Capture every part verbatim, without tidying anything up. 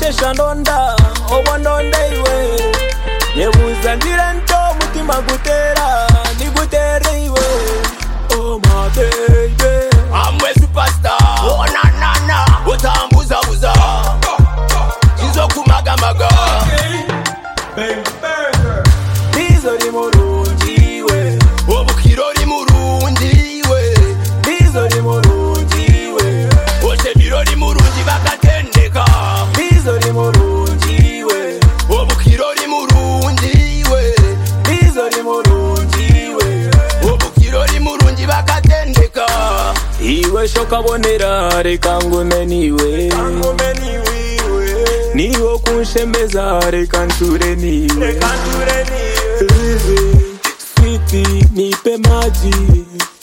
Unesha ndonda obo ndonda iwe Yebuza ndirento mutima gutera Nigutere iwe Oh my baby I'm a superstar Oh na na na Utambuza buza Chizo kumaga maga Baby burger Bizo li murungi we Obukiro li murungi we Bizo li murungi we Oche biro li murungi bakatendeka Bizo li murungi we Obukiro li murungi we Bizo li murungi we Obukiro li murungi bakatendeka Iwe shoka bonera reka ngume niwe Ngume niwe Niwe kunshembeza reka nshure niwe Reka nshure niwe Lizzy, sweetie, nipe maji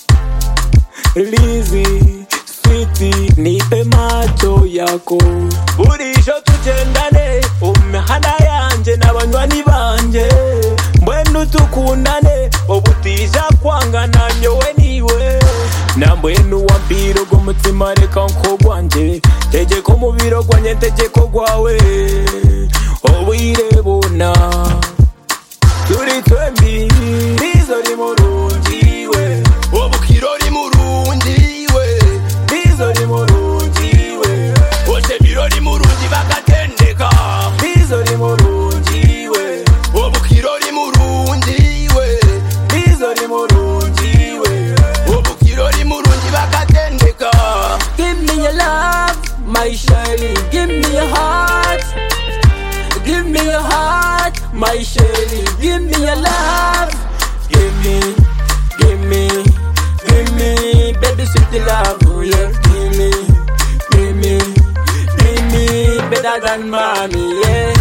Lizzy, sweetie, nipe macho yako Burisho tugendane umihanda yanje n'abanywanyi banje Mbwenu tukundane obutija kwangana nyowe niwe Na mbwenu wampiro gumutima reka nkogwanje Tegeko mubiro gwanye tegeko gwawe Obwire bona Turi twembi Bizo li murungi we Obukiro li murungi we Bizo li murungi we Oche biro li murungi bakatendeka Bizo li murungi we Obukiro li murungi we Bizo li murungi we Obukiro li murungi bakatendeka Give me your love, my Shelly. Give me your heart. Give me your heart, my Shelly. Give me your love. Give me, give me, give me, baby, sweet love. Oh yeah, give me, give me, give me, better than mommy, yeah.